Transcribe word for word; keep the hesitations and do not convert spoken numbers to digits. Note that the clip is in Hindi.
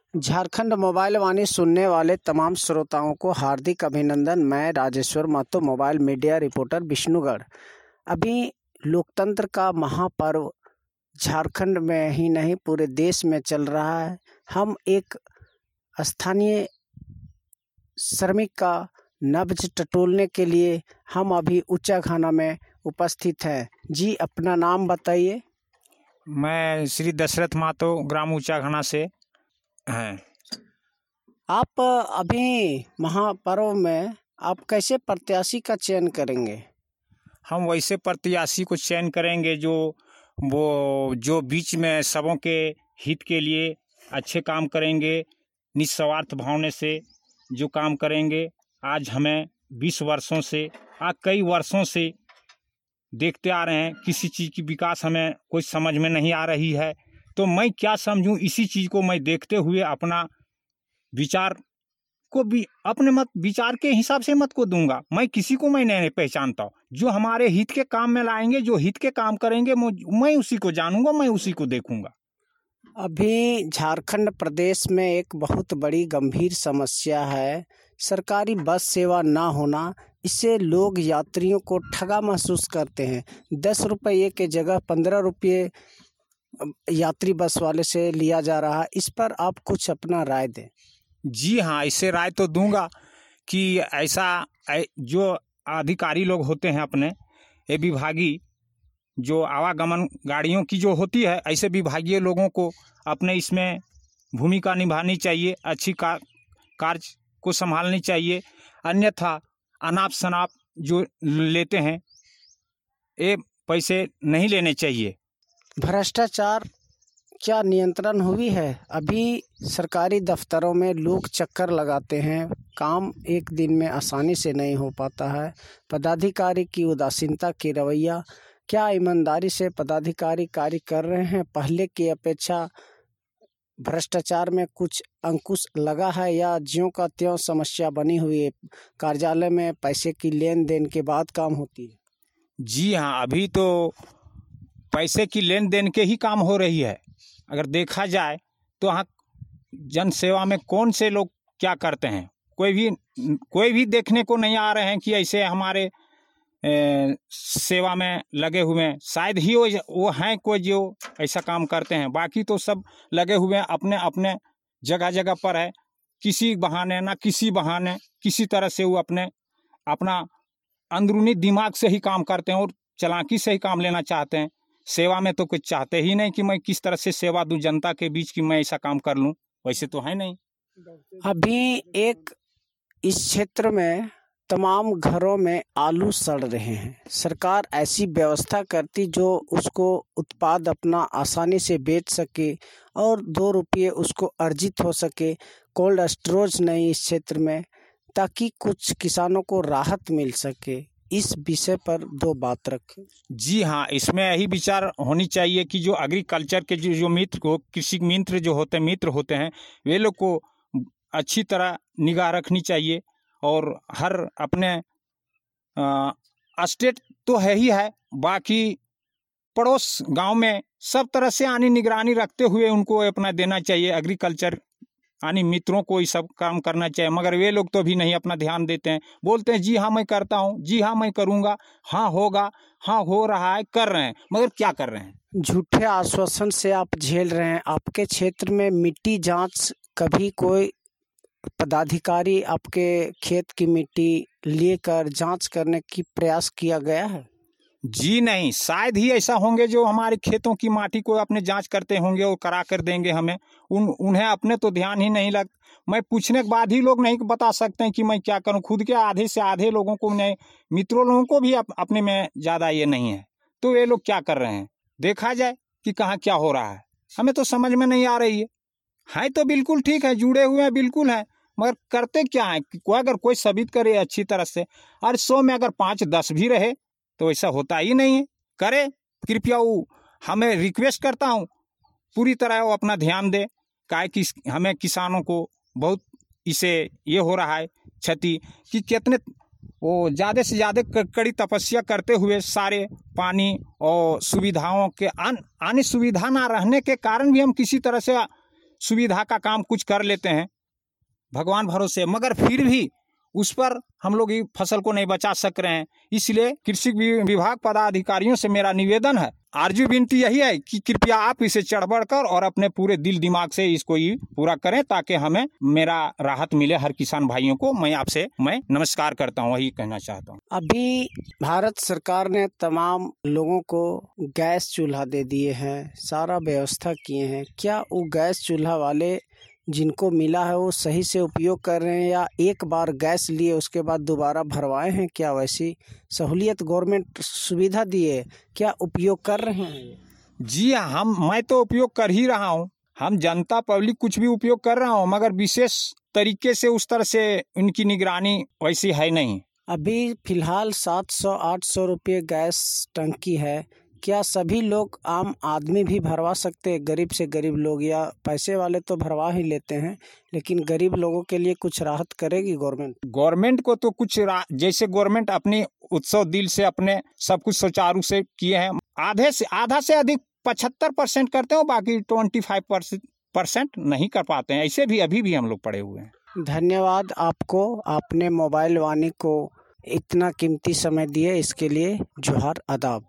झारखंड मोबाइल वाणी सुनने वाले तमाम श्रोताओं को हार्दिक अभिनंदन। मैं Rajeshwar Mahato, mobile media reporter, Vishnugarh. अभी लोकतंत्र का महापर्व झारखंड में ही नहीं पूरे देश में चल रहा है। हम एक स्थानीय श्रमिक का नब्ज टटोलने के लिए हम अभी ऊंचाखाना में उपस्थित हैं। जी, अपना नाम बताइए। मैं श्री दशरथ महतो, ग्राम ऊंचाखाना से हैं। आप अभी महापर्व में आप कैसे प्रत्याशी का चयन करेंगे? हम वैसे प्रत्याशी को चयन करेंगे जो वो जो बीच में सबों के हित के लिए अच्छे काम करेंगे, निस्वार्थ भावना से जो काम करेंगे। आज हमें बीस वर्षों से आ कई वर्षों से देखते आ रहे हैं, किसी चीज़ की विकास हमें कोई समझ में नहीं आ रही है। तो मैं क्या समझूं, इसी चीज़ को मैं देखते हुए अपना विचार को भी अपने मत विचार के हिसाब से मत को दूंगा। मैं किसी को मैं नहीं पहचानता हूँ। जो हमारे हित के काम में लाएंगे, जो हित के काम करेंगे, मैं उसी को जानूंगा, मैं उसी को देखूंगा। अभी झारखंड प्रदेश में एक बहुत बड़ी गंभीर समस्या है, सरकारी बस सेवा ना होना। इससे लोग यात्रियों को ठगा महसूस करते हैं। दस रुपये के जगह पंद्रह रुपये यात्री बस वाले से लिया जा रहा है। इस पर आप कुछ अपना राय दें। जी हाँ, इससे राय तो दूंगा कि ऐसा जो अधिकारी लोग होते हैं अपने ये विभागीय जो आवागमन गाड़ियों की जो होती है, ऐसे विभागीय लोगों को अपने इसमें भूमिका निभानी चाहिए, अच्छी का कार्य को संभालनी चाहिए। अन्यथा अनाप शनाप जो लेते हैं ये पैसे नहीं लेने चाहिए। भ्रष्टाचार क्या नियंत्रण हुई है? अभी सरकारी दफ्तरों में लोग चक्कर लगाते हैं, काम एक दिन में आसानी से नहीं हो पाता है। पदाधिकारी की उदासीनता की रवैया, क्या ईमानदारी से पदाधिकारी कार्य कर रहे हैं? पहले की अपेक्षा भ्रष्टाचार में कुछ अंकुश लगा है या ज्यों का त्यों समस्या बनी हुई है? कार्यालय में पैसे की लेन देन के बाद काम होती है। जी हाँ, अभी तो पैसे की लेन देन के ही काम हो रही है। अगर देखा जाए तो हाँ, जन सेवा में कौन से लोग क्या करते हैं, कोई भी कोई भी देखने को नहीं आ रहे हैं कि ऐसे हमारे ए, सेवा में लगे हुए हैं। शायद ही वो वो हैं कोई जो ऐसा काम करते हैं। बाकी तो सब लगे हुए हैं अपने अपने जगह जगह पर है। किसी बहाने ना किसी बहाने किसी तरह से वो अपने अपना अंदरूनी दिमाग से ही काम करते हैं और चालाकी से ही काम लेना चाहते हैं। सेवा में तो कुछ चाहते ही नहीं कि मैं किस तरह से सेवा दूं जनता के बीच की मैं ऐसा काम कर लूं, वैसे तो है नहीं। अभी एक इस क्षेत्र में तमाम घरों में आलू सड़ रहे हैं। सरकार ऐसी व्यवस्था करती जो उसको उत्पाद अपना आसानी से बेच सके और दो रुपये उसको अर्जित हो सके। कोल्ड स्टोरेज नहीं इस क्षेत्र में, ताकि कुछ किसानों को राहत मिल सके। इस विषय पर दो बात रखें। जी हाँ, इसमें यही विचार होनी चाहिए कि जो एग्रीकल्चर के जो जो मित्र को कृषि मित्र जो होते हैं मित्र होते हैं वे लोग को अच्छी तरह निगाह रखनी चाहिए। और हर अपने आ, स्टेट तो है ही है, बाकी पड़ोस गांव में सब तरह से आनी निगरानी रखते हुए उनको अपना देना चाहिए। एग्रीकल्चर यानी मित्रों को ये सब काम करना चाहिए, मगर वे लोग तो भी नहीं अपना ध्यान देते हैं। बोलते हैं जी हाँ मैं करता हूँ, जी हाँ मैं करूँगा, हाँ होगा, हाँ हो रहा है, कर रहे हैं, मगर क्या कर रहे हैं? झूठे आश्वासन से आप झेल रहे हैं। आपके क्षेत्र में मिट्टी जांच कभी कोई पदाधिकारी आपके खेत की मिट्टी लेकर जांच करने की प्रयास किया गया है? जी नहीं, शायद ही ऐसा होंगे जो हमारे खेतों की माटी को अपने जांच करते होंगे और करा कर देंगे हमें। उन उन्हें अपने तो ध्यान ही नहीं लग। मैं पूछने के बाद ही लोग नहीं बता सकते हैं कि मैं क्या करूं। खुद के आधे से आधे लोगों को नहीं, मित्रों लोगों को भी अप, अपने में ज़्यादा ये नहीं है। तो ये लोग क्या कर रहे हैं, देखा जाए कि कहाँ क्या हो रहा है, हमें तो समझ में नहीं आ रही है। है तो बिल्कुल ठीक है, जुड़े हुए हैं बिल्कुल है, मगर करते क्या है? कोई अगर कोई साबित करे अच्छी तरह से, और सौ में अगर पाँच दस भी रहे तो ऐसा होता ही नहीं है। करे कृपया, वो हमें रिक्वेस्ट करता हूँ पूरी तरह वो अपना ध्यान दे। काहे कि हमें किसानों को बहुत इसे ये हो रहा है क्षति कि कितने वो ज़्यादा से ज़्यादा कड़ी तपस्या करते हुए सारे पानी और सुविधाओं के आन आने सुविधा ना रहने के कारण भी हम किसी तरह से सुविधा का काम कुछ कर लेते हैं भगवान भरोसे, मगर फिर भी उस पर हम लोग ये फसल को नहीं बचा सक रहे हैं। इसलिए कृषि विभाग पदाधिकारियों से मेरा निवेदन है, आरजी विनती यही है कि कृपया आप इसे चढ़ बढ़ कर और अपने पूरे दिल दिमाग से इसको ही पूरा करें, ताकि हमें मेरा राहत मिले हर किसान भाइयों को। मैं आपसे मैं नमस्कार करता हूँ, वही कहना चाहता हूँ। अभी भारत सरकार ने तमाम लोगों को गैस चूल्हा दे दिए हैं, सारा व्यवस्था किए हैं। क्या वो गैस चूल्हा वाले जिनको मिला है वो सही से उपयोग कर रहे हैं, या एक बार गैस लिए उसके बाद दोबारा भरवाए हैं? क्या वैसी सहूलियत गवर्नमेंट सुविधा दिए, क्या उपयोग कर रहे हैं? जी हाँ, हम मैं तो उपयोग कर ही रहा हूँ। हम जनता पब्लिक कुछ भी उपयोग कर रहा हूँ, मगर विशेष तरीके से उस तरह से उनकी निगरानी वैसी है नहीं। अभी फिलहाल सात सौ आठ सौ रुपये गैस टंकी है। क्या सभी लोग, आम आदमी भी भरवा सकते हैं? गरीब से गरीब लोग या पैसे वाले तो भरवा ही लेते हैं, लेकिन गरीब लोगों के लिए कुछ राहत करेगी गवर्नमेंट? गवर्नमेंट को तो कुछ जैसे गवर्नमेंट अपने उत्सव दिल से अपने सब कुछ सुचारू से किए हैं, आधे से आधा से अधिक पचहत्तर परसेंट करते हो, बाकी ट्वेंटी फाइव परसेंट नहीं कर पाते हैं। ऐसे भी अभी भी हम लोग पड़े हुए हैं। धन्यवाद आपको, आपने मोबाइल वाणी को इतना कीमती समय दिए, इसके लिए जोहार, आदाब।